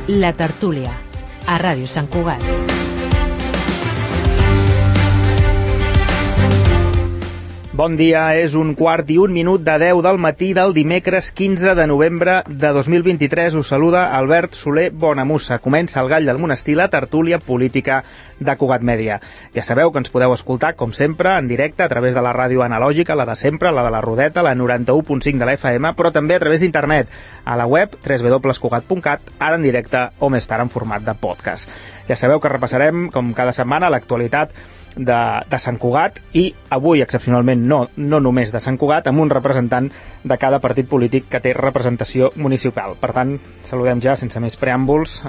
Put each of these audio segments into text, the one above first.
La Tertúlia, a Ràdio Sant Cugat. Bon dia, és 1:15 de 10 del matí del dimecres 15 de novembre de 2023. Us saluda Albert Soler Bonamussa. Comença el Gall del Monestir, la tertúlia política de Cugat Mèdia. Ja sabeu que ens podeu escoltar, com sempre, en directe a través de la ràdio analògica, la de sempre, la de la Rodeta, la 91.5 de la FM, però també a través d'internet, a la web www.cugat.cat, ara en directe o més tard en format de podcast. Ja sabeu que repassarem, com cada setmana, l'actualitat de Sant Cugat i avui, excepcionalment, no només de Sant Cugat, amb un representant de cada partit polític que té representació municipal. Per tant, saludem ja, sense més preàmbuls,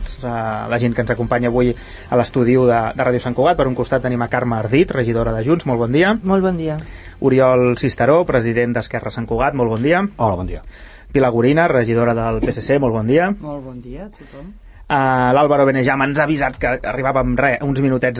la gent que ens acompanya avui a l'estudi de Ràdio Sant Cugat. Per un costat tenim a Carme Ardit, regidora de Junts, molt bon dia. Molt bon dia. Oriol Cisteró, president d'Esquerra Sant Cugat, molt bon dia. Hola, bon dia. Pilar Gorina, regidora del PSC, molt bon dia. Molt bon dia a tothom. L'Àlvaro Benejam ens ha avisat que arribava amb uns minutets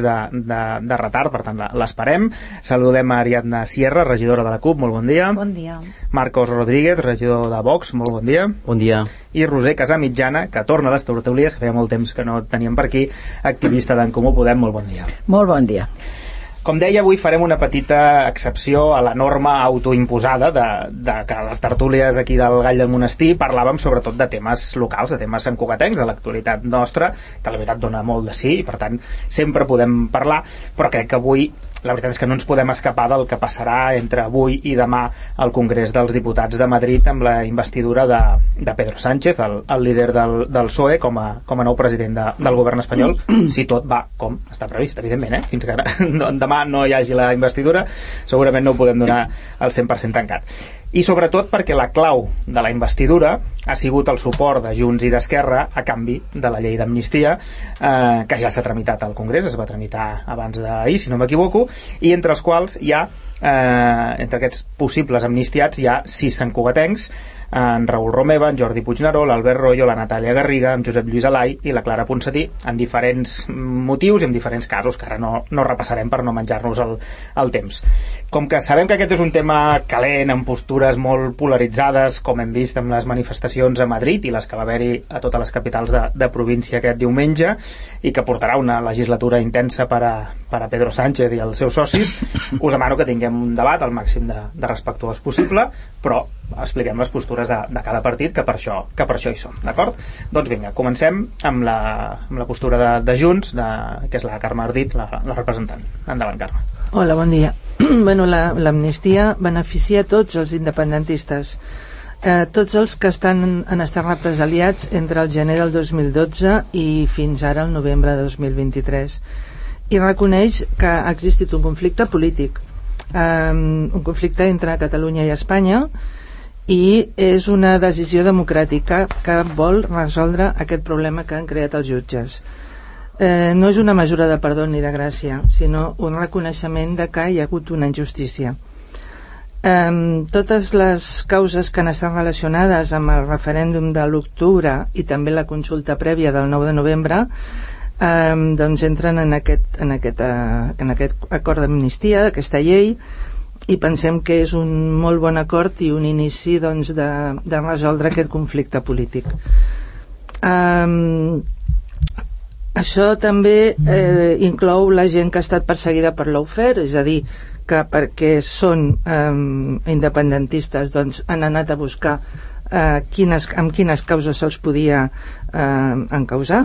de retard, per tant l'esperem. Saludem a Ariadna Sierra, regidora de la CUP, molt bon dia. Bon dia. Marcos Rodríguez, regidor de Vox, molt bon dia. Bon dia. I Roser Casamitjana, que torna a les tertúlies, que feia molt temps que no teníem per aquí, activista d'en Comú Podem, molt bon dia. Molt bon dia. Com deia, avui farem una petita excepció a la norma autoimposada de que a les tertúlies aquí del Gall del Monestir parlàvem sobretot de temes locals, de temes santcugatencs, de l'actualitat nostra, que la veritat dona molt de sí, i per tant sempre podem parlar, però crec que avui la veritat és que no ens podem escapar del que passarà entre avui i demà al Congrés dels Diputats de Madrid amb la investidura de Pedro Sánchez, el líder del PSOE, com a nou president del govern espanyol, si tot va com està previst, evidentment, fins que demà no hi hagi la investidura, segurament no ho podem donar al 100% tancat. I sobretot perquè la clau de la investidura ha sigut el suport de Junts i d'Esquerra a canvi de la llei d'amnistia, que ja s'ha tramitat al Congrés, es va tramitar abans d'ahir, si no m'equivoco, i entre els quals hi ha, entre aquests possibles amnistiats, hi ha 6 santcugatencs, en Raül Romeva, en Jordi Puigneró, l'Albert Royo, la Natàlia Garriga, en Josep Lluís Alai i la Clara Ponsatí, en diferents motius i en diferents casos que ara no repassarem per no menjar-nos el temps. Com que sabem que aquest és un tema calent, amb postures molt polaritzades, com hem vist amb les manifestacions a Madrid i les que va haver-hi a totes les capitals de província aquest diumenge, i que portarà una legislatura intensa per a Pedro Sánchez i els seus socis, us demano que tinguem un debat al màxim de respectuós possible, però expliquem les postures de cada partit, que per això hi som, d'acord? Doncs vinga, comencem amb la postura de Junts, que és la Carme Ardit, la representant. Endavant, Carme. Hola, bon dia. Bueno, l'amnistia beneficia tots els independentistes, tots els que han estat represaliats entre el gener del 2012 i fins ara el novembre de 2023, i reconeix que ha existit un conflicte polític, un conflicte entre Catalunya i Espanya, i és una decisió democràtica que vol resoldre aquest problema que han creat els jutges. No és una mesura de perdó ni de gràcia, sinó un reconeixement de que hi ha hagut una injustícia. Totes les causes que han estat relacionades amb el referèndum de l'octubre i també la consulta prèvia del 9 de novembre doncs entren en aquest acord d'amnistia, d'aquesta llei, i pensem que és un molt bon acord i un inici doncs, de resoldre aquest conflicte polític. Això també inclou la gent que ha estat perseguida per lawfare, és a dir, que perquè són independentistes doncs, han anat a buscar amb quines causes se'ls podia encausar,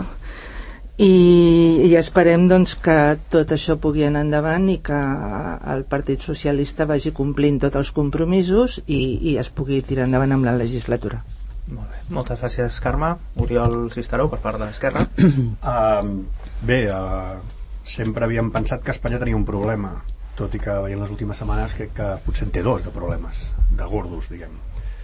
i esperem doncs, que tot això pugui anar endavant i que el Partit Socialista vagi complint tots els compromisos i es pugui tirar endavant amb la legislatura. Molt bé, moltes gràcies, Carme. Oriol Cisteró, per part de l'Esquerra. Sempre havíem pensat que Espanya tenia un problema, tot i que veient les últimes setmanes crec que potser en té dos de problemes, de gordos, diguem.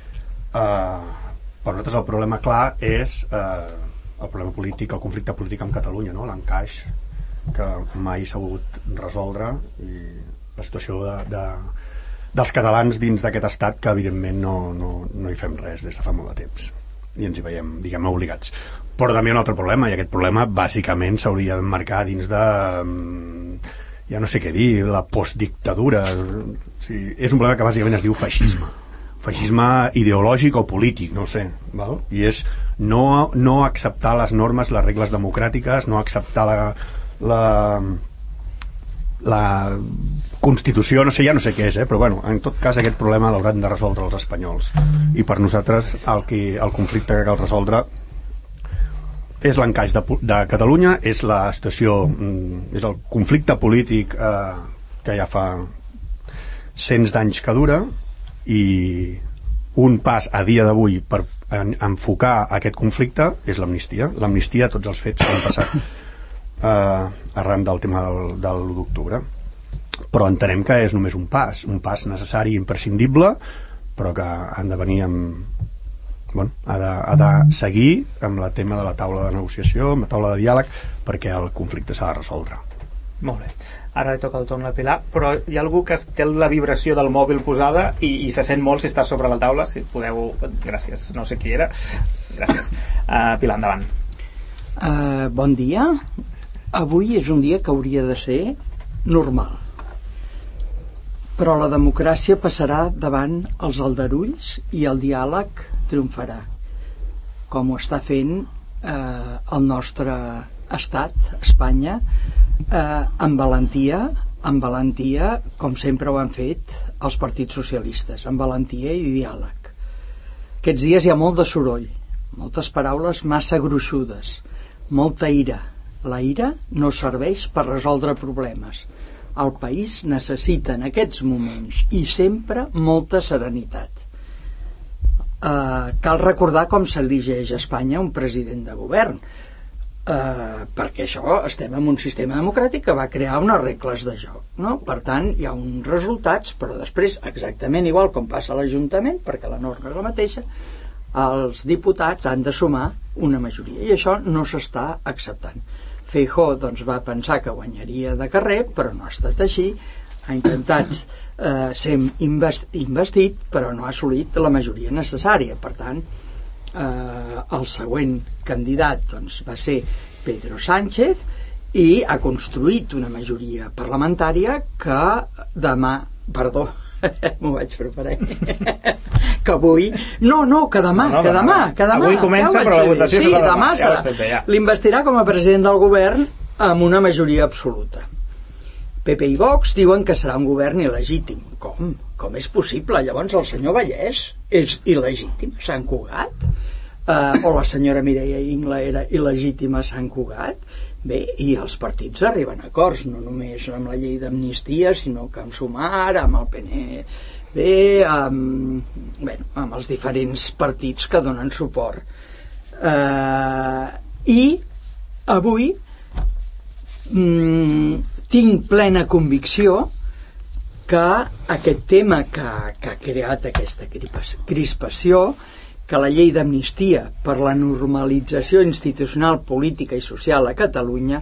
Per nosaltres el problema clar és el problema polític, el conflicte polític amb Catalunya, no? L'encaix que mai s'ha volgut resoldre, i la situació dels catalans dins d'aquest estat, que evidentment no hi fem res des de fa molt de temps i ens hi veiem, diguem, obligats. Però també hi ha un altre problema, i aquest problema bàsicament s'hauria d'emmarcar dins de ja no sé què dir, la postdictadura. O sigui, és un problema que bàsicament es diu feixisme. feixisme ideològic o polític, no ho sé, val? I és no acceptar les normes, les regles democràtiques, no acceptar la Constitució, no sé, ja no sé què és, però bueno, en tot cas aquest problema l'hauran de resoldre els espanyols, i per nosaltres el conflicte que cal resoldre és l'encaix de Catalunya, és la situació, és el conflicte polític que ja fa cents d'anys que dura, i un pas a dia d'avui per enfocar aquest conflicte és l'amnistia a tots els fets que han passat arran del tema de l'1 d'octubre, però entenem que és només un pas necessari i imprescindible, però que han de venir ha de seguir amb el tema de la taula de negociació, amb la taula de diàleg, perquè el conflicte s'ha de resoldre. Molt bé, ara li toca el torn a Pilar, però hi ha algú que té la vibració del mòbil posada i se sent molt si està sobre la taula, si podeu, gràcies, no sé qui era, gràcies. Pilar, endavant. Bon dia. Avui és un dia que hauria de ser normal, però la democràcia passarà davant els aldarulls i el diàleg triomfarà, com ho està fent el nostre estat, Espanya, amb valentia, com sempre ho han fet els partits socialistes, amb valentia i diàleg. Aquests dies hi ha molt de soroll, moltes paraules massa gruixudes, molta ira. La ira no serveix per resoldre problemes. El país necessita en aquests moments i sempre molta serenitat. Cal recordar com s'elegeix a Espanya un president de govern, perquè això estem en un sistema democràtic que va crear unes regles de joc, no? Per tant, hi ha uns resultats, però després, exactament igual com passa a l'Ajuntament, perquè la norma és la mateixa, els diputats han de sumar una majoria, i això no s'està acceptant. Feijóo doncs, va pensar que guanyaria de carrer, però no ha estat així, ha intentat ser investit, però no ha assolit la majoria necessària. Per tant, el següent candidat doncs, va ser Pedro Sánchez, i ha construït una majoria parlamentària que demà, perdó, m'ho vaig preparar, que avui que demà avui comença, però la votació sí, demà serà. L'investirà com a president del govern amb una majoria absoluta. PP i Vox diuen que serà un govern il·legítim. Com és possible? Llavors el senyor Vallès és il·legítim a Sant Cugat? O la senyora Mireia Ingla era il·legítima a Sant Cugat? Bé, i els partits arriben a acords, no només amb la llei d'amnistia, sinó que amb Sumar, amb el PNB, amb els diferents partits que donen suport. I avui tinc plena convicció que aquest tema que ha creat aquesta crispació, que la llei d'amnistia per la normalització institucional, política i social a Catalunya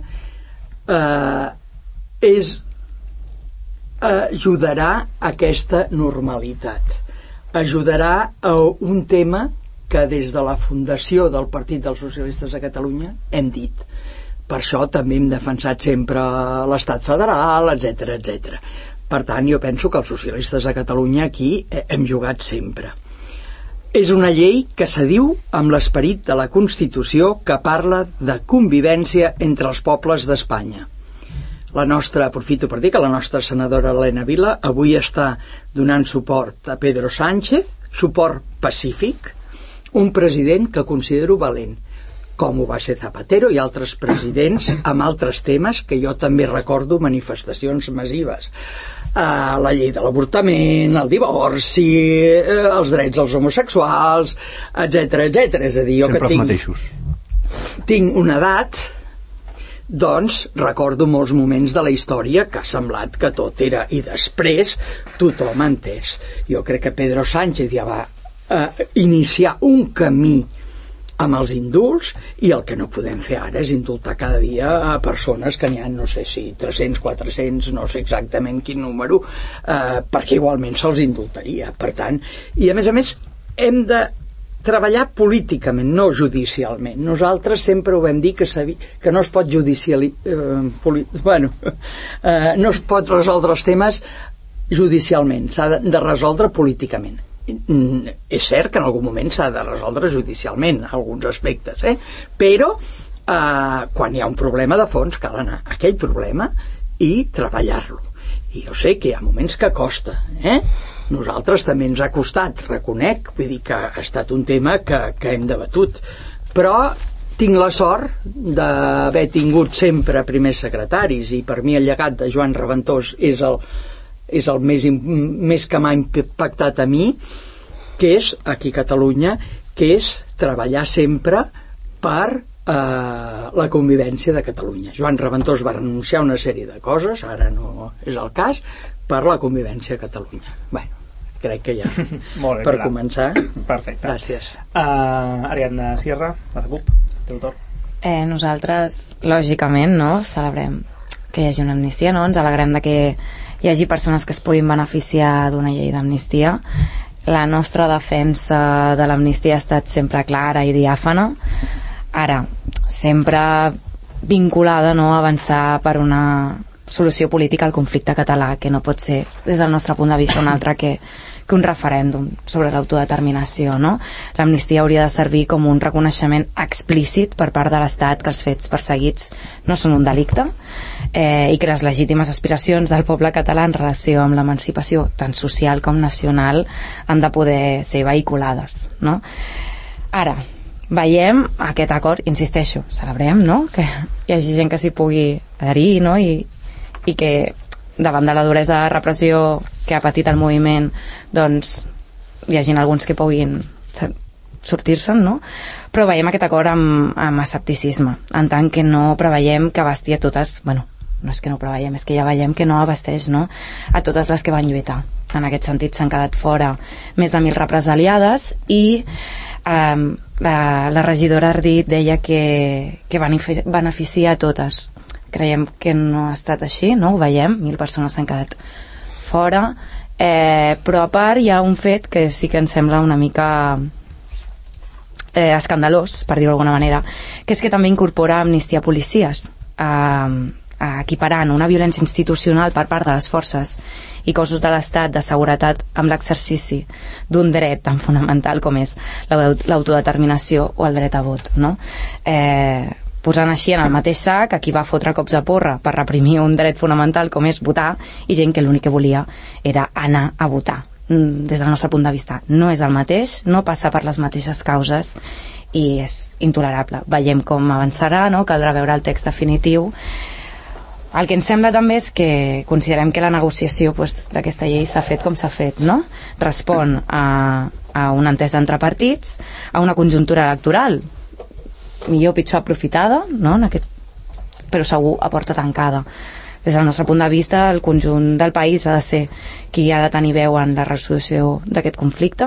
ajudarà a aquesta normalitat, ajudarà a un tema que des de la fundació del Partit dels Socialistes de Catalunya hem dit. Per això també hem defensat sempre l'estat federal, etc. Per tant, jo penso que els socialistes de Catalunya aquí hem jugat sempre. És una llei que s'adiu amb l'esperit de la Constitució, que parla de convivència entre els pobles d'Espanya. Aprofito per dir que la nostra senadora Elena Vila avui està donant suport a Pedro Sánchez, suport pacífic, un president que considero valent, com ho va ser Zapatero i altres presidents amb altres temes, que jo també recordo manifestacions massives. La llei de l'avortament, el divorci, els drets dels homosexuals, etc. És a dir, jo sempre que els mateixos. Tinc una edat, doncs recordo molts moments de la història que ha semblat que tot era, i després tothom ha entès. Jo crec que Pedro Sánchez ja va iniciar un camí amb els indults, i el que no podem fer ara és indultar cada dia a persones que n'hi ha, no sé si 300, 400, no sé exactament quin número, perquè igualment se'ls indultaria. Per tant, i a més, hem de treballar políticament, no judicialment. Nosaltres sempre ho vam dir que no es pot no es pot resoldre els temes judicialment, s'ha de resoldre políticament. és cert que en algun moment s'ha de resoldre judicialment alguns aspectes, però quan hi ha un problema de fons cal anar a aquell problema i treballar-lo. I jo sé que hi ha moments que costa, nosaltres també ens ha costat, reconec, vull dir que ha estat un tema que hem debatut, però tinc la sort d'haver tingut sempre primers secretaris, i per mi el llegat de Joan Reventós és el més que m'ha impactat a mi, que és aquí a Catalunya, que és treballar sempre per la convivència de Catalunya. Joan Reventós va renunciar a una sèrie de coses, ara no és el cas, per la convivència a Catalunya. Bueno, crec que ja molt bé, per començar. Perfecte. Gràcies. Ariadna Sierra, la CUP, teu torn. Nosaltres, lògicament, no, celebrem que hi hagi una amnistia, no? Ens alegrem de que hi hagi persones que es puguin beneficiar d'una llei d'amnistia. La nostra defensa de l'amnistia ha estat sempre clara i diàfana. Ara, sempre vinculada, no, a avançar per una solució política al conflicte català, que no pot ser, des del nostre punt de vista, un altre que un referèndum sobre l'autodeterminació, no? L'amnistia hauria de servir com un reconeixement explícit per part de l'Estat que els fets perseguits no són un delicte, i que les legítimes aspiracions del poble català en relació amb l'emancipació tant social com nacional han de poder ser vehiculades, no? Ara, veiem aquest acord, insisteixo, celebrem, no?, que hi hagi gent que s'hi pugui adherir, no?, i que davant de la duresa de repressió que ha patit el moviment, doncs hi hagin alguns que puguin sortir-se'n, no? Però veiem aquest acord amb escepticisme, en tant que no preveiem que abasti a totes, bueno, no és que no preveiem, és que ja veiem que no abasteix, no?, a totes les que van lluitar. En aquest sentit s'han quedat fora més de 1.000 represaliades i la regidora Ardit deia que beneficia a totes. Creiem que no ha estat així, no? Ho veiem, 1.000 persones s'han quedat fora, però a part hi ha un fet que sí que ens sembla una mica escandalós, per dir-ho d'alguna manera, que és que també incorpora amnistia a policies, equiparant una violència institucional per part de les forces i cossos de l'Estat de seguretat amb l'exercici d'un dret tan fonamental com és l'autodeterminació o el dret a vot, no? Posant així en el mateix sac a qui va fotre cops de porra per reprimir un dret fonamental com és votar, i gent que l'únic que volia era anar a votar. Des del nostre punt de vista no és el mateix, no passa per les mateixes causes i és intolerable. Veiem com avançarà, no? Caldrà veure el text definitiu. El que ens sembla també és que considerem que la negociació d'aquesta llei s'ha fet com s'ha fet, no? Respon a una entesa entre partits, a una conjuntura electoral millor o pitjor aprofitada, no? Però segur a porta tancada. Des del nostre punt de vista, el conjunt del país ha de ser qui ha de tenir veu en la resolució d'aquest conflicte,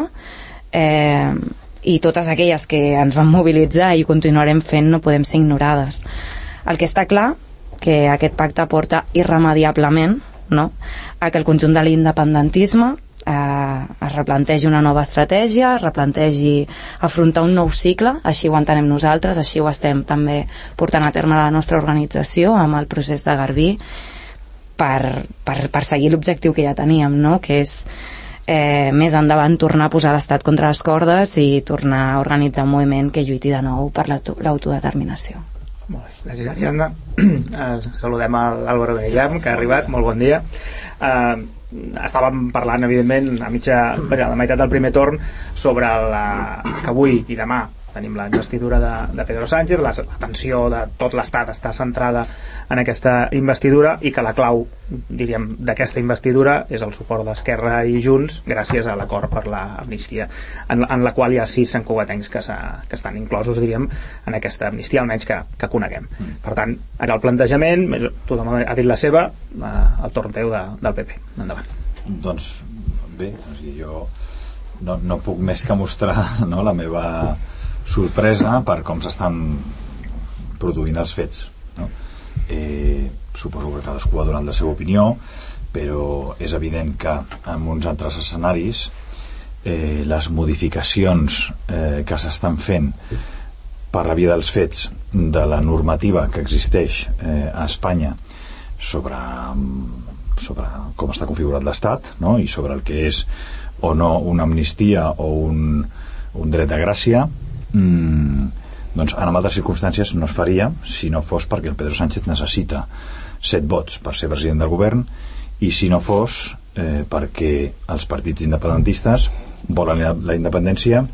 i totes aquelles que ens van mobilitzar i continuarem fent no podem ser ignorades. El que està clar que aquest pacte porta irremediablement, no?, a que el conjunt de l'independentisme es replantegi una nova estratègia, es replantegi afrontar un nou cicle, així ho entenem nosaltres, així ho estem també portant a terme la nostra organització amb el procés de Garbí per seguir l'objectiu que ja teníem, no?, que és més endavant tornar a posar l'Estat contra les cordes i tornar a organitzar un moviment que lluiti de nou per l'autodeterminació. Molt bé, gràcies, Ariadna. Saludem a l'Àlvaro Benillam, que ha arribat. Molt bon dia. Estàvem parlant, evidentment, a la meitat del primer torn sobre que avui i demà tenim la investidura de Pedro Sánchez, l'atenció de tot l'Estat està centrada en aquesta investidura i que la clau, diríem, d'aquesta investidura és el suport d'Esquerra i Junts gràcies a l'acord per l'amnistia, en la qual hi ha 6 santcugatencs que estan inclosos, diríem, en aquesta amnistia, almenys que coneguem. Per tant, ara el plantejament, tothom ha dit la seva, el torn teu del PP. Endavant. Doncs bé, jo no puc més que mostrar, no, la meva sorpresa per com s'estan produint els fets, no? Suposo que cadascú ha donat la seva opinió, però és evident que en uns altres escenaris les modificacions que s'estan fent per la via dels fets de la normativa que existeix a Espanya sobre sobre com està configurat l'Estat, no? I sobre el que és o no una amnistia o un dret de gràcia, doncs en altres circumstàncies no es faria si no fos perquè el Pedro Sánchez necessita 7 vots per ser president del govern, i si no fos perquè els partits independentistes volen la independència,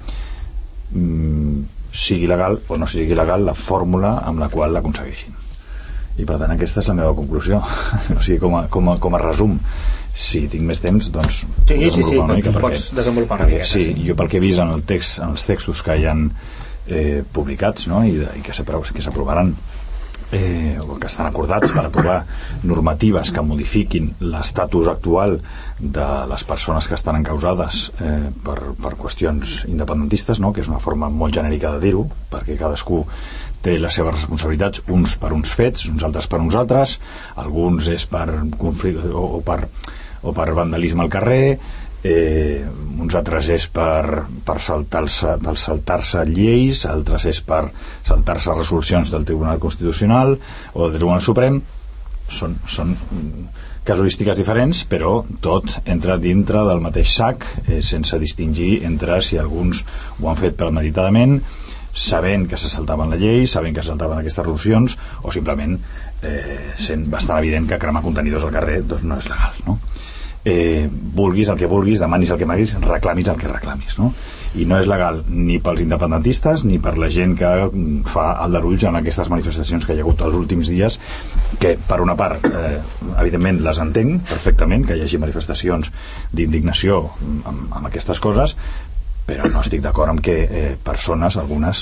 sigui legal o no sigui legal la fórmula amb la qual l'aconsegueixin. I per tant aquesta és la meva conclusió. O sigui, com a resum, si tinc més temps, doncs pots desenvolupar una mica. Sí, jo pel que he vist en els textos que hi han publicats, no? I que s'aprovaran o que estan acordats per aprovar normatives que modifiquin l'estatus actual de les persones que estan encausades per qüestions independentistes, no? Que és una forma molt genèrica de dir-ho, perquè cadascú té les seves responsabilitats, uns per uns fets, uns altres per uns altres, alguns és per conflicte o per vandalisme al carrer, uns altres és per saltar-se lleis, altres és per saltar-se resolucions del Tribunal Constitucional o del Tribunal Suprem. Són casuístiques diferents, però tot entra dintre del mateix sac, sense distingir entre si alguns ho han fet premeditadament, sabent que se saltaven la llei, sabent que se saltaven aquestes resolucions, o simplement sent bastant evident que cremar contenidors al carrer doncs no és legal, no? Vulguis el que vulguis, demanis el que demanis, reclamis el que reclamis, no? I no és legal ni pels independentistes ni per la gent que fa aldarulls en aquestes manifestacions que hi ha hagut els últims dies, que per una part evidentment les entenc perfectament, que hi hagi manifestacions d'indignació amb aquestes coses, però no estic d'acord amb que persones, algunes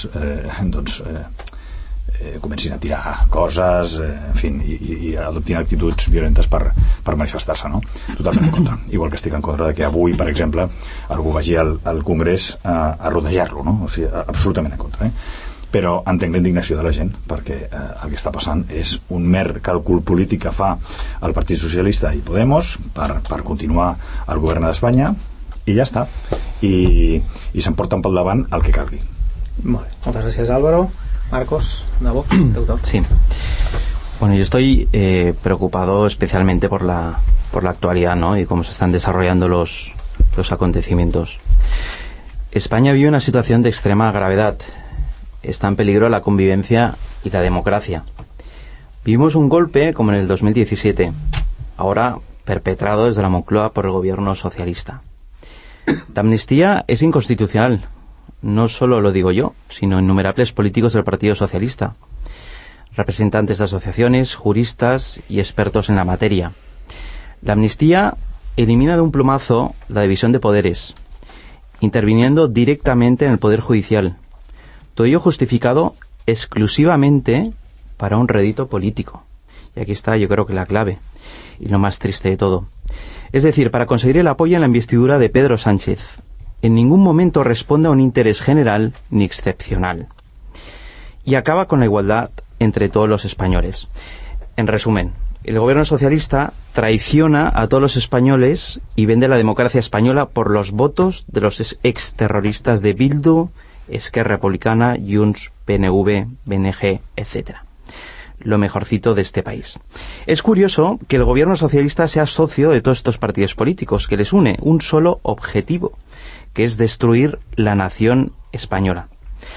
comencin a tirar coses, en fi, i adoptin actituds violentes per manifestar-se, no? Totalment en contra. Igual que estic en contra de que avui, per exemple, algú vagi al Congrés a rodejar-lo, no? O sigui, absolutament en contra, Però entenc la indignació de la gent, perquè el que està passant és un mer càlcul polític que fa el Partit Socialista i Podemos per continuar al govern d'Espanya, i ja està, i s'emporten pel davant el que calgui. Molt bé, moltes gràcies, Álvaro. Marcos, de Vox, Sí. Bueno, yo estoy preocupado especialmente por la actualidad, ¿no? Y cómo se están desarrollando los acontecimientos. España vive una situación de extrema gravedad. Está en peligro la convivencia y la democracia. Vivimos un golpe como en el 2017, ahora perpetrado desde la Moncloa por el gobierno socialista. La amnistía es inconstitucional. No solo lo digo yo, sino innumerables políticos del Partido Socialista, representantes de asociaciones, juristas y expertos en la materia. La amnistía elimina de un plumazo la división de poderes, interviniendo directamente en el Poder Judicial. Todo ello justificado exclusivamente para un rédito político. Y aquí está, yo creo que la clave, y lo más triste de todo. Es decir, para conseguir el apoyo en la investidura de Pedro Sánchez. En ningún momento responde a un interés general ni excepcional. Y acaba con la igualdad entre todos los españoles. En resumen, el gobierno socialista traiciona a todos los españoles y vende la democracia española por los votos de los exterroristas de Bildu, Esquerra Republicana, Junts, PNV, BNG, etc. Lo mejorcito de este país. Es curioso que el gobierno socialista sea socio de todos estos partidos políticos, que les une un solo objetivo, que es destruir la nación española.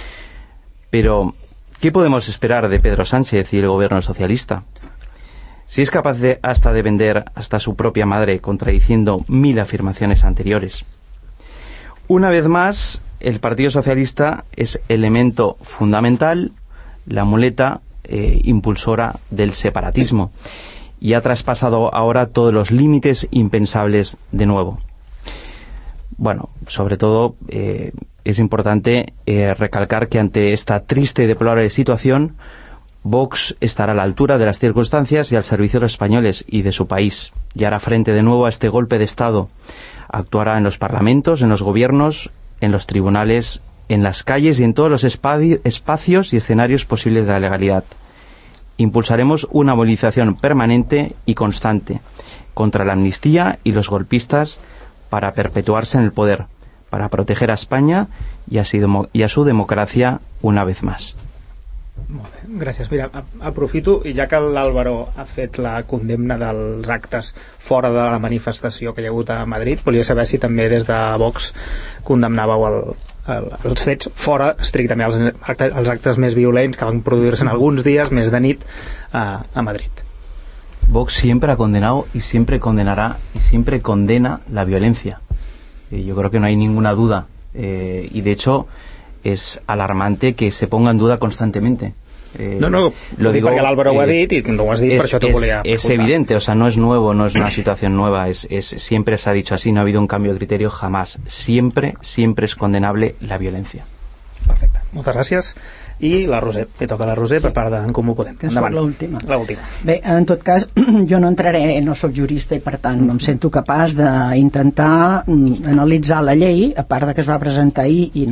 Pero, ¿qué podemos esperar de Pedro Sánchez y el gobierno socialista? Si es capaz hasta de vender hasta su propia madre, contradiciendo 1000 afirmaciones anteriores. Una vez más, el Partido Socialista es elemento fundamental, la muleta impulsora del separatismo, y ha traspasado ahora todos los límites impensables de nuevo. Bueno, sobre todo es importante recalcar que ante esta triste y deplorable situación, Vox estará a la altura de las circunstancias y al servicio de los españoles y de su país, y hará frente de nuevo a este golpe de Estado. Actuará en los parlamentos, en los gobiernos, en los tribunales, en las calles y en todos los espacios y escenarios posibles de la legalidad. Impulsaremos una movilización permanente y constante contra la amnistía y los golpistas para perpetuarse en el poder, para proteger a España y a su democracia una vez más. Molt bé, gràcies. Mira, aprofito, i ja que l'Àlvaro ha fet la condemna dels actes fora de la manifestació que hi ha hagut a Madrid, volia saber si també des de Vox condemnàveu els fets fora, estrictament els actes més violents que van produir-se en alguns dies més de nit a Madrid. Vox siempre ha condenado y siempre condenará y siempre condena la violencia. Yo creo que no hay ninguna duda. Y de hecho es alarmante que se ponga en duda constantemente. No, lo digo porque Álvaro lo ha dicho y no lo has dicho, por eso te volía es evidente, o sea, no es nuevo, no es una situación nueva, siempre se ha dicho así, no ha habido un cambio de criterio jamás. Siempre es condenable la violencia. Perfecte, moltes gràcies. I la Roser, que toca la Roser, per part d'en Comú Podem. Que és l'última. L'última. Bé, en tot cas, jo no entraré, no sóc jurista i per tant no em sento capaç d'intentar analitzar la llei, a part de que es va presentar ahir i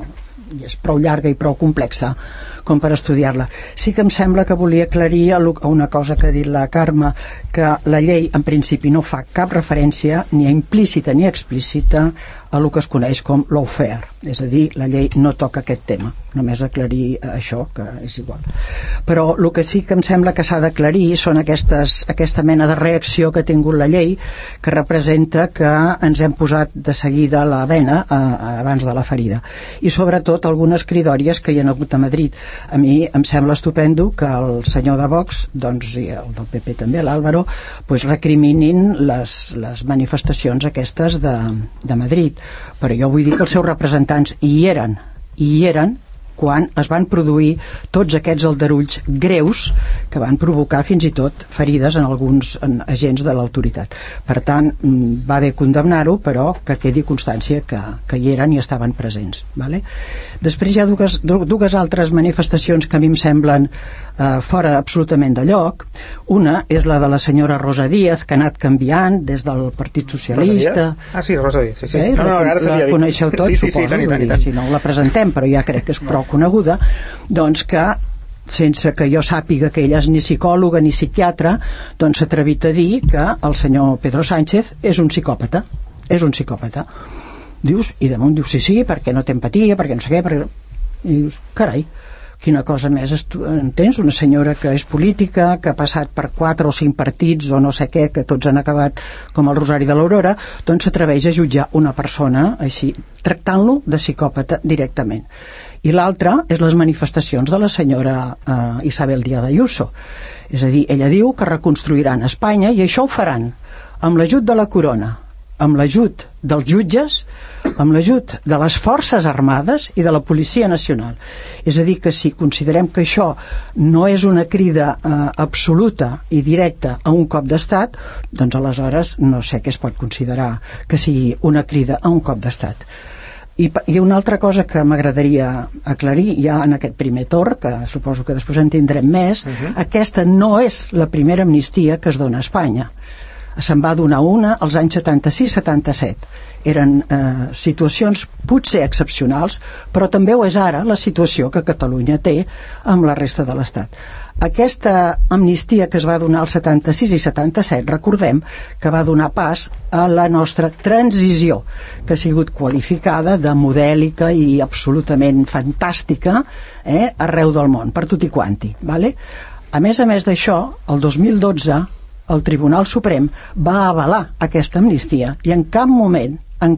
és prou llarga i prou complexa com per estudiar-la. Sí que em sembla que volia aclarir una cosa que ha dit la Carme, que la llei en principi no fa cap referència ni implícita ni explícita a el que es coneix com lawfare, és a dir, la llei no toca aquest tema, només aclarir això, que és igual. Però el que sí que em sembla que s'ha d'aclarir són aquesta mena de reacció que ha tingut la llei, que representa que ens hem posat de seguida la bena abans de la ferida, i sobretot algunes cridòries que hi ha hagut a Madrid. A mi em sembla estupendo que el senyor de Vox, doncs, i el del PP també, l'Àlvaro, doncs recriminin les manifestacions aquestes de Madrid, però jo vull dir que els seus representants hi eren quan es van produir tots aquests aldarulls greus que van provocar fins i tot ferides en alguns agents de l'autoritat. Per tant, va bé condemnar-ho, però que quedi constància que hi eren i estaven presents. Vale? Després hi ha dues altres manifestacions que a mi em semblen fora absolutament de lloc. Una és la de la senyora Rosa Díaz, que ha anat canviant des del Partit Socialista. Sí, Rosa Díaz, sí. La coneixeu tots, suposo, si no la presentem, però ja crec que és prou coneguda, doncs que sense que jo sàpiga que ella és ni psicòloga ni psiquiatra, doncs s'ha atrevit a dir que el senyor Pedro Sánchez és un psicòpata. Dius, i damunt dius, sí, perquè no té empatia, perquè no sé què, i dius, carai, quina cosa més, entens? Una senyora que és política, que ha passat per 4 o 5 partits o no sé què, que tots han acabat com el Rosari de l'Aurora, doncs s'atreveix a jutjar una persona així, tractant-lo de psicòpata directament. I l'altra és les manifestacions de la senyora Isabel Díaz Ayuso. És a dir, ella diu que reconstruiran Espanya i això ho faran amb l'ajut de la corona, amb l'ajut dels jutges, amb l'ajut de les Forces Armades i de la Policia Nacional. És a dir, que si considerem que això no és una crida absoluta i directa a un cop d'estat, doncs aleshores no sé què es pot considerar que sigui una crida a un cop d'estat. I una altra cosa que m'agradaria aclarir ja en aquest primer torn, que suposo que després en tindrem més, aquesta no és la primera amnistia que es dona a Espanya. Se'n va donar una als anys 76-77. Eren situacions potser excepcionals, però també ho és ara la situació que Catalunya té amb la resta de l'Estat. Aquesta amnistia que es va donar als 76 i 77, recordem que va donar pas a la nostra transició, que ha sigut qualificada de modèlica i absolutament fantàstica arreu del món, per tot i quanti. Vale? A més d'això, el 2012 el Tribunal Suprem va avalar aquesta amnistia i en cap moment,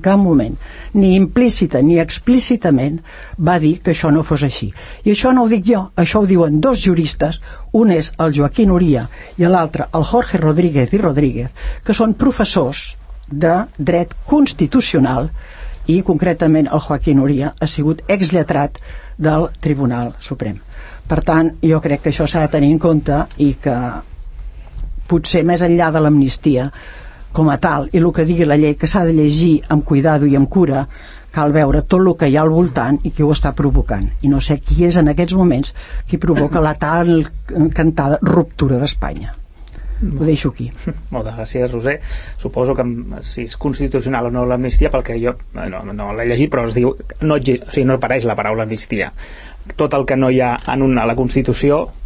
ni implícita ni explícitament, va dir que això no fos així. I això no ho dic jo, això ho diuen dos juristes, un és el Joaquín Uría i l'altre el Jorge Rodríguez i Rodríguez, que són professors de dret constitucional, i concretament el Joaquín Uría ha sigut exlletrat del Tribunal Suprem. Per tant, jo crec que això s'ha de tenir en compte i que potser més enllà de l'amnistia com a tal i el que digui la llei, que s'ha de llegir amb cuidado i amb cura, cal veure tot el que hi ha al voltant i qui ho està provocant, i no sé qui és en aquests moments qui provoca la tan cantada ruptura d'Espanya. Ho deixo aquí. Moltes gràcies, Roser. Suposo que si és constitucional o no l'amnistia, pel que jo no l'he llegit, però es diu no apareix la paraula amnistia. Tot el que no hi ha a la Constitució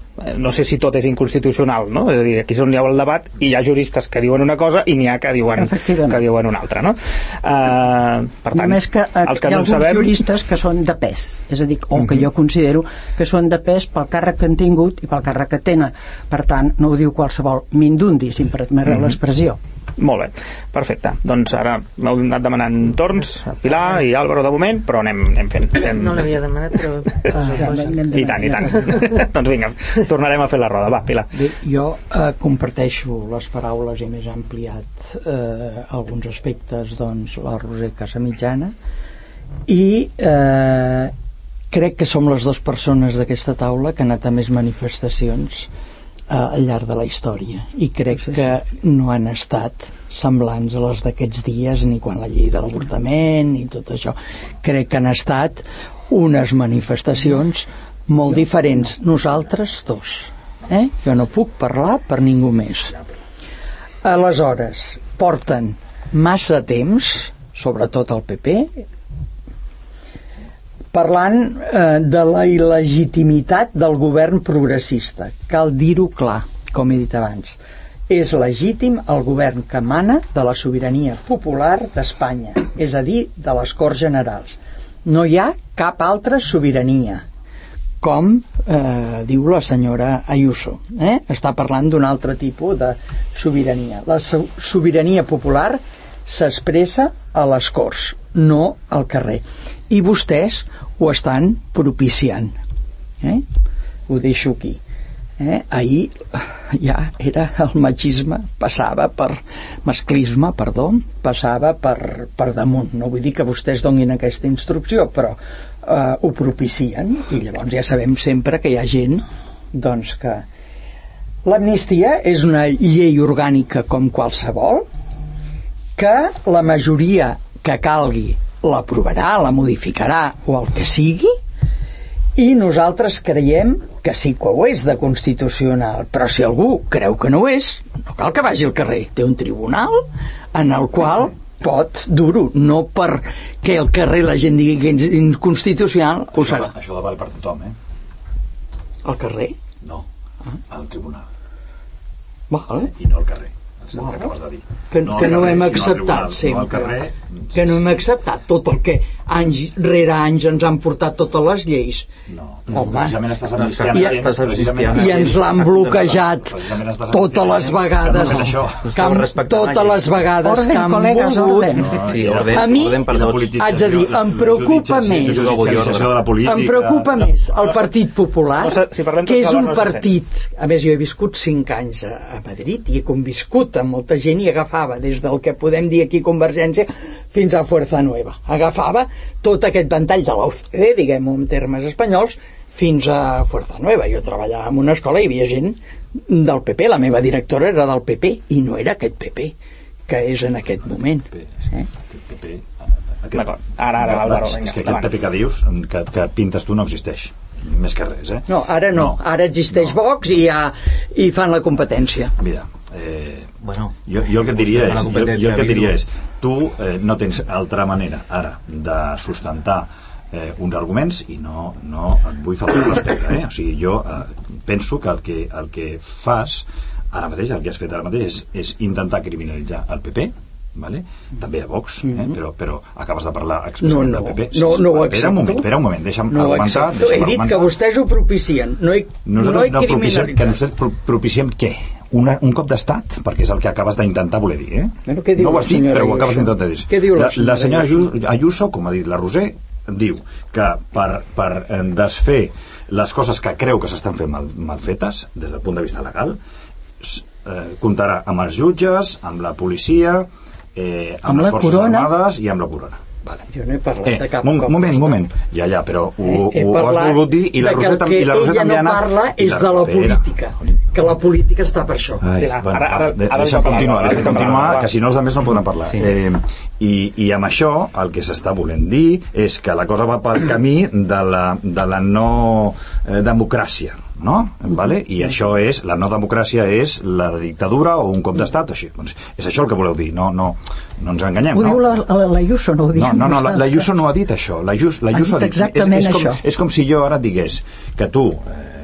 no sé si tot és inconstitucional, no? És a dir, aquí és on hi ha el debat i hi ha juristes que diuen una cosa i n'hi ha que diuen una altra, no? Per tant, només que els que hi ha no alguns sabem... juristes que són de pes, és a dir, o que jo considero que són de pes pel càrrec que han tingut i pel càrrec que tenen, per tant no ho diu qualsevol mindundi, si em permeteu l'expressió. Molt bé, perfecte. Doncs ara m'heu anat demanant torns, Pilar i Álvaro de moment, però anem fent. No l'havia demanat, però... I tant. Doncs vinga, tornarem a fer la roda. Va, Pilar. Bé, jo comparteixo les paraules i més ampliat alguns aspectes, doncs, la Roser Casamitjana, i crec que som les dues persones d'aquesta taula que han anat a més manifestacions al llarg de la història, i crec que no han estat semblants a les d'aquests dies, ni quan la llei de l'avortament i tot això. Crec que han estat unes manifestacions molt diferents, nosaltres dos, jo no puc parlar per ningú més. Aleshores, porten massa temps, sobretot el PP, parlant de la il·legitimitat del govern progressista. Cal dir-ho clar, com he dit abans. És legítim el govern que emana de la sobirania popular d'Espanya, és a dir, de les Corts Generals. No hi ha cap altra sobirania, com diu la senyora Ayuso. Està parlant d'un altre tipus de sobirania. La sobirania popular s'expressa a les Corts, no al carrer. I vostès ho estan propiciant. Ho deixo aquí. Ahir ja era el machisme, passava per masclisme, passava per damunt. No vull dir que vostès donin aquesta instrucció, però ho propicien, i llavors ja sabem sempre que hi ha gent doncs que... L'amnistia és una llei orgànica com qualsevol, que la majoria que calgui l'aprovarà, la modificarà o el que sigui, i nosaltres creiem que sí que ho és de constitucional, però si algú creu que no ho és, no cal que vagi al carrer, té un tribunal en el qual pot dur-ho, no perquè al carrer la gent digui que és inconstitucional, ho serà. Això val per tothom, Al carrer? No, al tribunal. Vale. I no al carrer. Que acabes de dir. Que no hem acceptat sempre, que no hem acceptat tot el que anys rere anys ens han portat totes les lleis. Home, i ens l'han bloquejat totes les vegades que han volgut. A mi haig de dir, em preocupa més el Partit Popular, que és un partit, a més jo he viscut 5 anys a Madrid i he conviscut amb molta gent i agafava des del que podem dir aquí Convergència fins a Fuerza Nueva, agafava tot aquest ventall de l'OCDE, diguem-ho en termes espanyols, fins a Fuerza Nueva. Jo treballava en una escola i hi havia gent del PP, la meva directora era del PP i no era aquest PP que és en aquest moment. Ara, Álvaro, és que aquest PP que dius, que pintes tu, no existeix més que res, No, ara no. Ara existeix Vox i fan la competència. Mira, jo el que et diria és tu no tens altra manera ara de sustentar uns arguments i no et vull faltar el respecte, o sigui, jo penso que el que fas ara mateix, el que has fet ara mateix és intentar criminalitzar el PP, vale? També a Vox, però acabes de parlar expressament del PP. No ho accepto. Espera un moment, deixa'm argumentar. He dit que vostès ho propicien, no he criminalitzat. Que nosaltres propiciem què? Un cop d'estat? Perquè és el que acabes d'intentar voler dir, No ho has dit, però ho acabes d'intentar dir. Què diu la senyora Ayuso, com ha dit la Roser, diu que per desfer les coses que creu que s'estan fent mal fetes des del punt de vista legal comptarà amb els jutges, amb la policia, amb les forces armades i amb la corona. Vale. Jo no he parlat de cap cop. Moment. Ja, però ho has volgut dir i la Roser també ha anat. Ella no parla és de la política, que la política està per això. Deixa'm continuar, que si no els altres no podran parlar. I amb això el que s'està volent dir és que la cosa va pel camí de la no democràcia, no? Vale? I això és, la no democràcia és la dictadura o un cop d'estat, així. Doncs és això el que voleu dir, no ens enganyem. Ho diu l'Ayuso, no ho diu. No, l'Ayuso no ha dit això. L'Ayuso ha dit exactament això. És com si jo ara et digués que tu,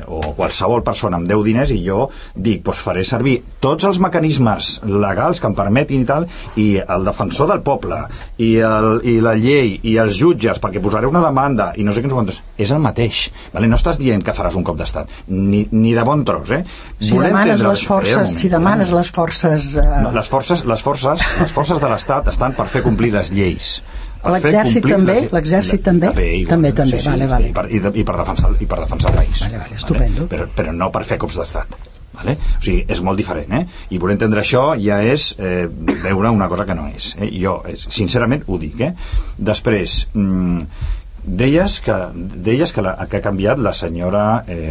o qualsevol persona amb 10 diners i jo dic, doncs faré servir tots els mecanismes legals que em permetin i tal, i el defensor del poble i la llei i els jutges perquè posaré una demanda i no sé quins, és el mateix, vale? No estàs dient que faràs un cop d'estat, ni de bon tros, si demanes les forces, les forces no, les forces de l'Estat estan per fer complir les lleis. L'exèrcit també? L'exèrcit també? També. Sí, vale. I per defensar el país. Vale, estupendo. Vale? Però no per fer cops d'estat. Vale? O sigui, és molt diferent, I voler entendre això ja és veure una cosa que no és. Jo, sincerament, ho dic. Després, deies que ha canviat la senyora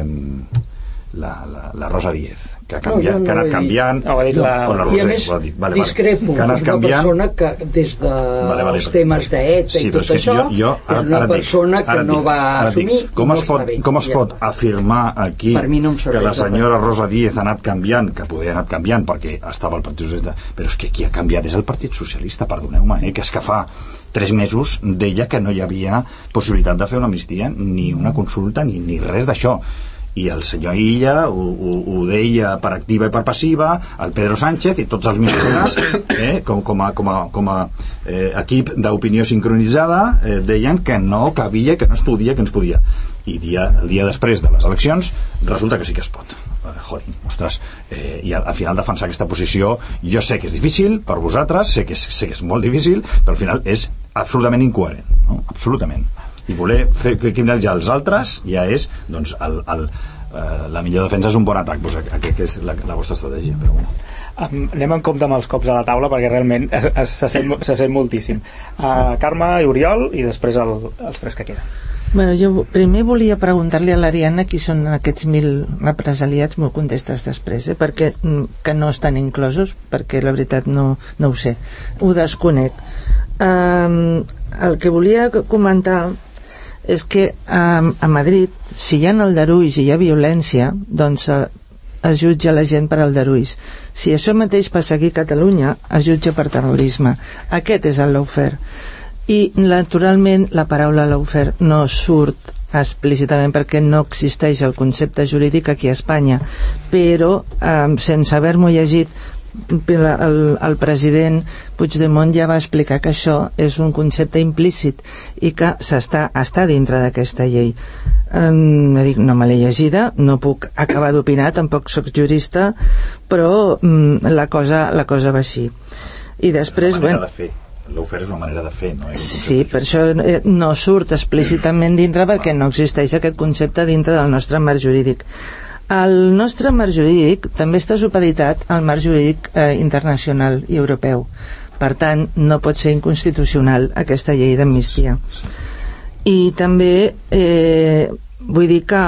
la Rosa Díez, que ha anat canviant, o la Roser, i a més discrepo, és una persona que des dels temes d'ETA i tot això és una persona que no va assumir. Com es pot afirmar aquí que la senyora Rosa Díez ha anat canviant, que podia haver anat canviant perquè estava al Partit Socialista, però és que qui ha canviat és el Partit Socialista, perdoneu-me, que és que fa 3 mesos deia que no hi havia possibilitat de fer una amnistia, ni una consulta, ni res d'això. I el senyor Illa ho deia per activa i per passiva, el Pedro Sánchez i tots els ministres com a equip d'opinió sincronitzada deien que no cabia, que no es podia, i el dia després de les eleccions resulta que sí que es pot. Ostres, i al final defensar aquesta posició jo sé que és difícil per vosaltres, sé que és molt difícil, però al final és absolutament incoherent, no? Absolutament. I voler fer criminalitzar els altres ja és, doncs, la millor defensa és un bon atac, doncs aquesta és la vostra estratègia, però bueno. Anem en compte amb els cops a la taula perquè realment se sent moltíssim. Carme i Oriol i després els 3 que queden. Bueno, jo primer volia preguntar-li a l'Ariadna qui són aquests 1.000 represaliats, m'ho contestes després, perquè que no estan inclosos, perquè la veritat no ho sé, ho desconec. El que volia comentar és que a Madrid, si hi ha aldarulls i hi ha violència, doncs es jutja la gent per aldarulls. Si això mateix passa aquí a Catalunya, es jutja per terrorisme. Aquest és el lawfare. I naturalment la paraula lawfare no surt explícitament perquè no existeix el concepte jurídic aquí a Espanya, però sense haver-m'ho llegit, el president Puigdemont ja va explicar que això és un concepte implícit i que està dintre d'aquesta llei. No me l'he llegida, no puc acabar d'opinar, tampoc soc jurista, però la cosa va així. I després, l'ofer és una manera de fer, no? Sí, per això no surt explícitament dintre perquè no existeix aquest concepte dintre del nostre marc jurídic. El nostre marc jurídic també està supeditat al marc jurídic internacional i europeu. Per tant, no pot ser inconstitucional aquesta llei d'amnistia. I també vull dir que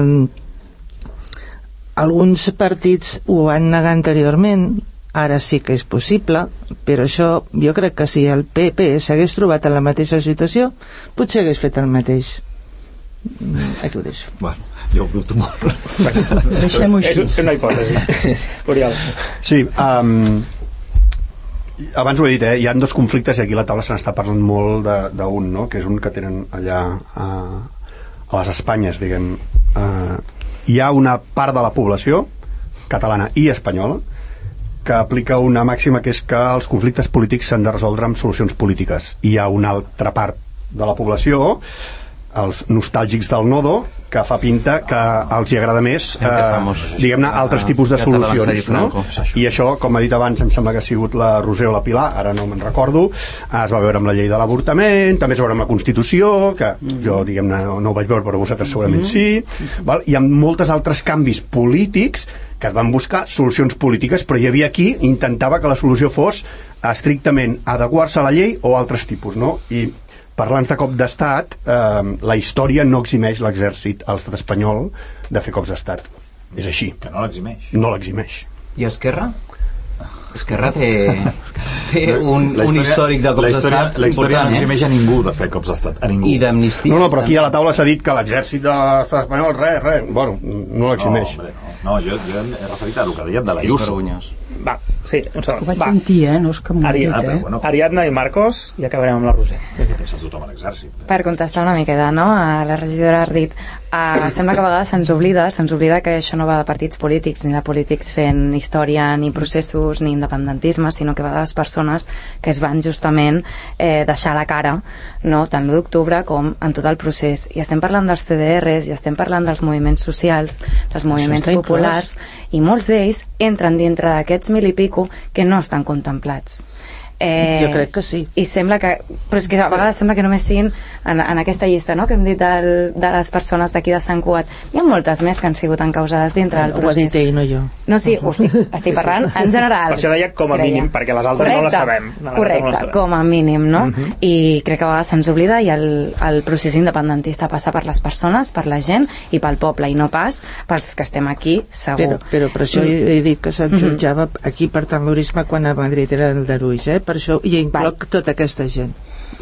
alguns partits ho van negar anteriorment, ara sí que és possible, però això jo crec que si el PP s'hagués trobat en la mateixa situació, potser hagués fet el mateix. Aquí ho deixo. Bueno, jo ho dubto molt. Deixem-ho així. És una hipòtesi. Oriol. Sí, abans ho he dit, hi ha 2 conflictes i aquí a la taula se n'està parlant molt d'un, no? Que és un que tenen allà a les Espanyes, diguem. Hi ha una part de la població catalana i espanyola que aplica una màxima que és que els conflictes polítics s'han de resoldre amb solucions polítiques. Hi ha una altra part de la població, els nostàlgics del nodo, que fa pinta que els hi agrada més diguem-ne altres tipus de solucions, no? I això, com ha dit abans, em sembla que ha sigut la Roser o la Pilar, ara no me'n recordo, es va veure amb la llei de l'avortament, també es va veure amb la Constitució, que jo diguem-ne no ho vaig veure, però vosaltres segurament sí, val? I amb moltes altres canvis polítics que es van buscar solucions polítiques, però hi havia qui intentava que la solució fos estrictament adequar-se a la llei o altres tipus, no? I parlant de cop d'estat, la història no eximeix l'exèrcit a l'estat espanyol de fer cops d'estat. És així. Que no l'eximeix. No l'eximeix. I Esquerra? Esquerra té un històric de cops d'estat. La història no eximeix a ningú de fer cops d'estat. A ningú. I d'amnistia. No, però aquí a la taula s'ha dit que l'exèrcit de l'estat espanyol, res. Bueno, no l'eximeix. No, jo he referit a el que deia de la Ayuso. Va, sí, un segon. Ho vaig sentir, no és que m'ho dit, Ariadna i Marcos, i acabarem amb la Roser. pensa tothom a l'exèrcit. Per contestar una miqueta, no?, a la regidora Ardit, sembla que a vegades se'ns oblida que això no va de partits polítics, ni de polítics fent història, ni processos, ni independentisme, sinó que va de les persones que es van justament deixar la cara, no?, tant l'1 d'octubre com en tot el procés. I estem parlant dels CDRs, i estem parlant dels moviments socials, dels moviments populars, i molts d'ells entren dintre d'aquests 1.000 i pico que no estan contemplats. Jo crec que sí. I sembla que, però és que a vegades sembla que només siguin en aquesta llista, no?, que hem dit de les persones d'aquí de Sant Cugat. Hi ha moltes més que han sigut encausades dintre del procés. Ho ha dit ell, no jo. No, sí, estic parlant en general. Per això deia com a mínim, perquè les altres no les sabem. Correcte, com a mínim, no? I crec que a vegades se'ns oblida, i el procés independentista passa per les persones, per la gent i pel poble, i no pas pels que estem aquí, segur. Però per això he dit que se'n jutjava aquí per terrorisme quan a Madrid era el d'Aruix, per això hi incloc tota aquesta gent.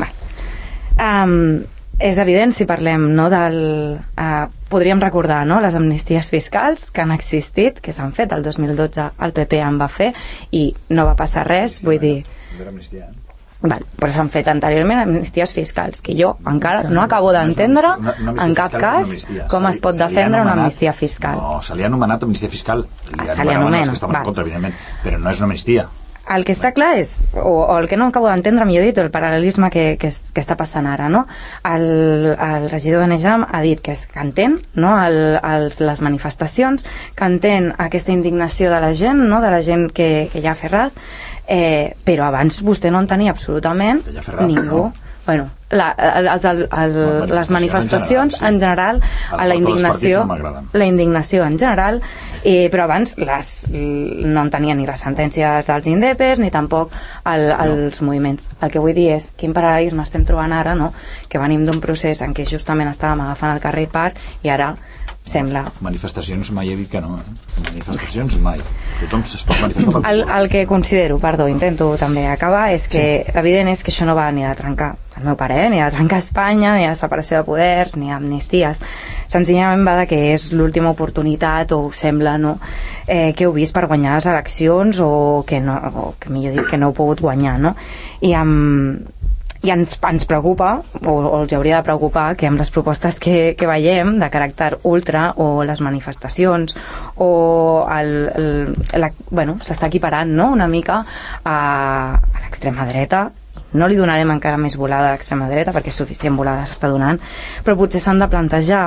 És evident, si parlem, no, podríem recordar, no, les amnisties fiscals que han existit, que s'han fet el 2012, el PP en va fer i no va passar res, vull dir... Però s'han fet anteriorment amnisties fiscals, que jo encara no acabo d'entendre en cap cas com es pot defendre una amnistia fiscal. No, se li ha anomenat amnistia fiscal, se li anomena, que estaven en contra, evidentment, però no és una amnistia. El que està clar és, o el que no acabo d'entendre, millor dit, el paral·lelisme que està passant ara, no? El regidor de Nejam ha dit que entén, no?, les manifestacions, que entén aquesta indignació de la gent, no?, de la gent que hi ha aferrat, però abans vostè no en tenia absolutament ningú. Bueno, les manifestacions en general, la indignació en general, però abans no en tenia ni les sentències dels indepes ni tampoc els moviments. El que vull dir és quin paral·lelisme estem trobant ara, no?, que venim d'un procés en què justament estàvem agafant el carrer i parc, i ara sembla... Manifestacions mai he dit que no, manifestacions mai. Tothom es pot manifestar pel el que considero, intento també acabar, és que evident és que això no va ni de trencar, el meu parer, ni de trencar Espanya, ni de separació de poders, ni d'amnisties. Senzillament va de que és l'última oportunitat, o sembla, no?, que heu vist per guanyar les eleccions, o que millor dit que no heu pogut guanyar, no? I ens preocupa, o els hauria de preocupar, que amb les propostes que veiem de caràcter ultra, o les manifestacions, o s'està equiparant, no?, una mica a l'extrema dreta. No li donarem encara més volada a l'extrema dreta, perquè suficient volada s'està donant, però potser s'han de plantejar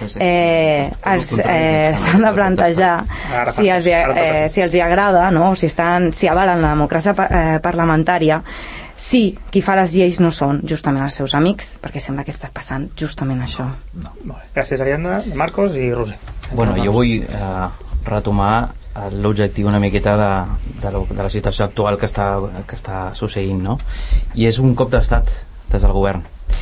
si els hi agrada, no?, si avalen la democràcia parlamentària, si qui fa les lleis no són justament els seus amics, perquè sembla que està passant justament això. Gràcies, Ariadna, Marcos i Roser. Bueno, jo vull retomar l'objectiu una miqueta de la situació actual que està succeint, no? I és un cop d'estat des del govern,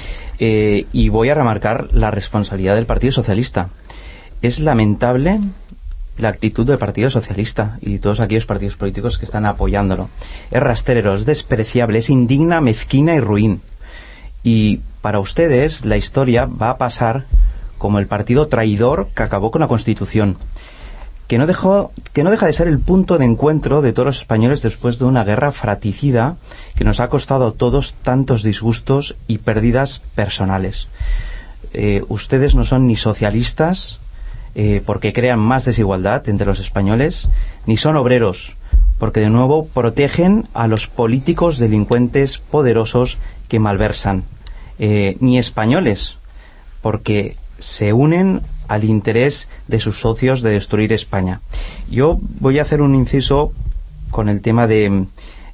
y voy a remarcar la responsabilidad del Partido Socialista. Es lamentable la actitud del Partido Socialista y todos aquellos partidos políticos que están apoyándolo. Es rastrero, es despreciable, es indigna, mezquina y ruin. Y para ustedes la historia va a pasar como el partido traidor que acabó con la Constitución, que no deja de ser el punto de encuentro de todos los españoles después de una guerra fratricida que nos ha costado a todos tantos disgustos y pérdidas personales. Ustedes no son ni socialistas, porque crean más desigualdad entre los españoles, ni son obreros, porque de nuevo protegen a los políticos delincuentes poderosos que malversan, ni españoles, porque se unen al interés de sus socios de destruir España. Yo voy a hacer un inciso con el tema de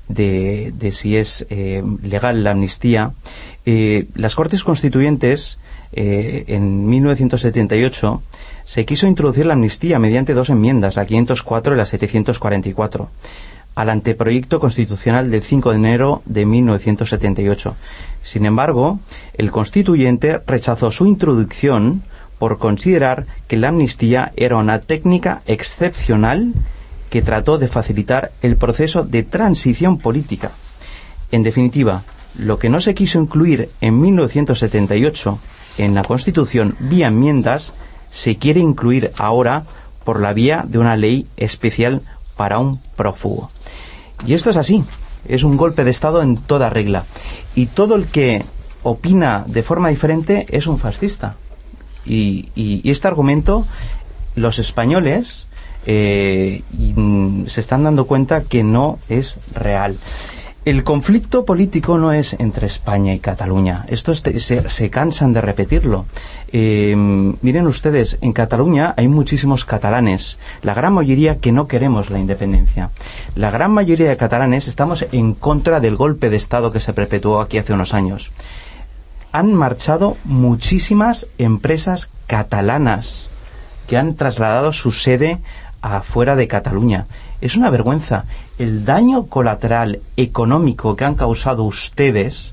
si es legal la amnistía. Las Cortes Constituyentes en 1978 se quiso introducir la amnistía mediante dos enmiendas, la 504 y la 744, al anteproyecto constitucional del 5 de enero de 1978. Sin embargo, el constituyente rechazó su introducción por considerar que la amnistía era una técnica excepcional que trató de facilitar el proceso de transición política. En definitiva, lo que no se quiso incluir en 1978 en la Constitución vía enmiendas se quiere incluir ahora por la vía de una ley especial para un prófugo. Y esto es así, es un golpe de Estado en toda regla. Y todo el que opina de forma diferente es un fascista. Y este argumento los españoles se están dando cuenta que no es real. El conflicto político no es entre España y Cataluña. Esto se cansan de repetirlo. Miren ustedes, en Cataluña hay muchísimos catalanes, la gran mayoría que no queremos la independencia. La gran mayoría de catalanes estamos en contra del golpe de Estado que se perpetuó aquí hace unos años. Han marchado muchísimas empresas catalanas que han trasladado su sede afuera de Cataluña. Es una vergüenza. El daño colateral económico que han causado ustedes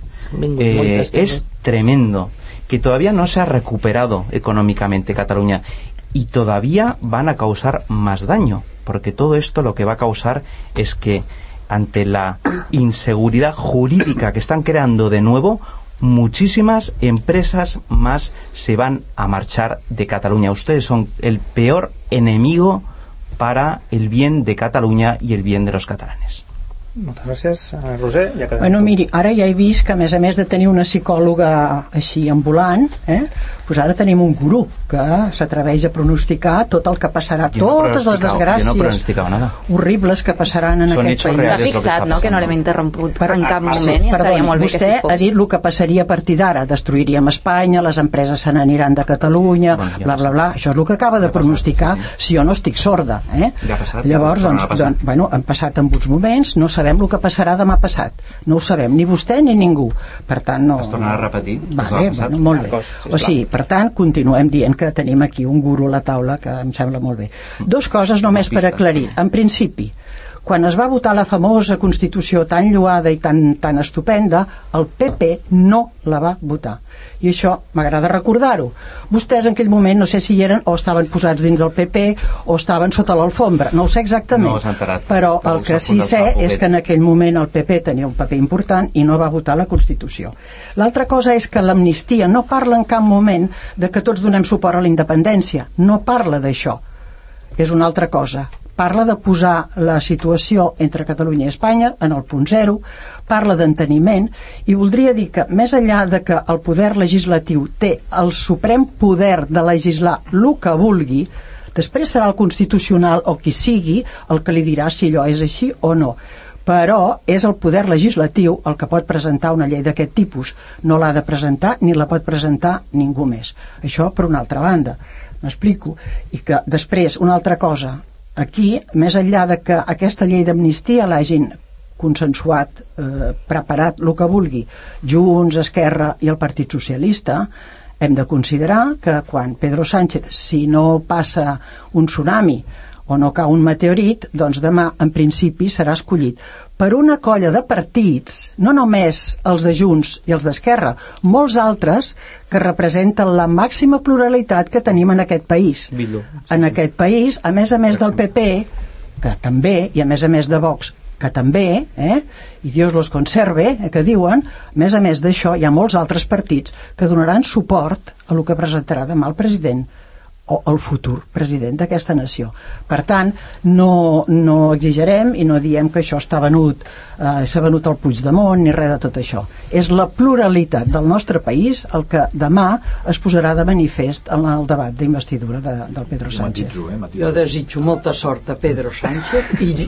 es tremendo, que todavía no se ha recuperado económicamente Cataluña y todavía van a causar más daño, porque todo esto lo que va a causar es que ante la inseguridad jurídica que están creando de nuevo, muchísimas empresas más se van a marchar de Cataluña. Ustedes son el peor enemigo para el bien de Catalunya i el bien de los catalanes. Moltes gràcies, Roser. Ja bueno, miri, ara ja he vist que a més de tenir una psicòloga així ambulant, doncs ara tenim un gurú que s'atreveix a pronosticar tot el que passarà, totes les desgràcies horribles que passaran en aquest país. S'ha fixat, no?, que no l'hem interromput en cap moment i estaria molt bé que si fos. Vostè ha dit el que passaria a partir d'ara, destruiríem Espanya, les empreses se n'aniran de Catalunya, bla, bla, bla. Això és el que acaba de pronosticar, si jo no estic sorda. Llavors, doncs, bueno, han passat en uns moments, no sabem el que passarà demà passat. No ho sabem, ni vostè ni ningú. Per tant, no... Es tornarà a repetir? Vale, bueno, molt bé. O sigui, per tant, continuem dient que tenim aquí un guru a la taula que em sembla molt bé. Dos coses només per aclarir. En principi, quan es va votar la famosa Constitució tan lloada i tan estupenda, el PP no la va votar. I això m'agrada recordar-ho. Vostès en aquell moment no sé si hi eren o estaven posats dins del PP o estaven sota l'alfombra, no ho sé exactament, però el que sí sé és que en aquell moment el PP tenia un paper important i no va votar la Constitució. L'altra cosa és que l'amnistia no parla en cap moment de que tots donem suport a la independència, no parla d'això, és una altra cosa. Parla de posar la situació entre Catalunya i Espanya en el punt zero, parla d'enteniment, i voldria dir que més enllà de que el poder legislatiu té el suprem poder de legislar el que vulgui, després serà el Constitucional o qui sigui el que li dirà si allò és així o no. Però és el poder legislatiu el que pot presentar una llei d'aquest tipus. No l'ha de presentar ni la pot presentar ningú més. Això per una altra banda. M'explico. I que després, una altra cosa, aquí, més enllà de que aquesta llei d'amnistia l'hagin consensuat, preparat, el que vulgui, Junts, Esquerra i el Partit Socialista, hem de considerar que quan Pedro Sánchez, si no passa un tsunami o no cau un meteorit, doncs demà en principi serà escollit per una colla de partits, no només els de Junts i els d'Esquerra, molts altres que representen la màxima pluralitat que tenim en aquest país. En aquest país, a més del PP, que també, i a més de Vox, que també, i Dios los conserve, que diuen, a més d'això, hi ha molts altres partits que donaran suport a el que presentarà demà el president o el futur president d'aquesta nació. Per tant, no exagerem i no diem que això s'ha venut al Puigdemont ni res de tot això. És la pluralitat del nostre país el que demà es posarà de manifest en el debat d'investidura del Pedro Sánchez. Jo desitjo molta sort a Pedro Sánchez i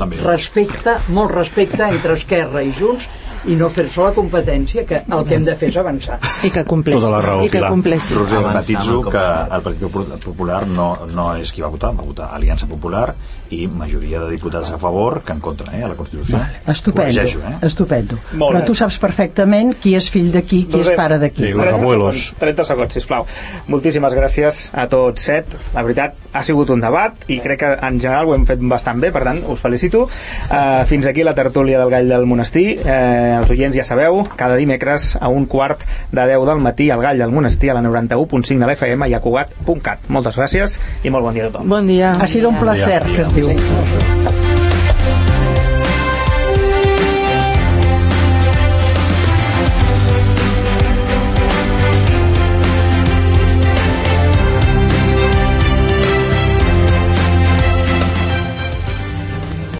molt respecte entre Esquerra i Junts i no fer-se la competència, que el que hem de fer és avançar. I que compleixi. Tota la raó, Roser, matitzo que el Partit Popular no és qui va votar Aliança Popular i majoria de diputats a favor que en contra, a la Constitució. Estupendo. Però tu saps perfectament qui és fill d'aquí, qui és pare d'aquí. 30 segons, sisplau. Moltíssimes gràcies a tots 7. La veritat, ha sigut un debat i crec que en general ho hem fet bastant bé, per tant, us felicito. Fins aquí la tertúlia del Gall del Monestir. Els oients ja sabeu, cada dimecres a 1:15 del matí al Gall del Monestir a la 91.5 de l'FM i a Cugat.cat. Moltes gràcies i molt bon dia a tothom. Bon dia. Ha sido un placer, que es diu.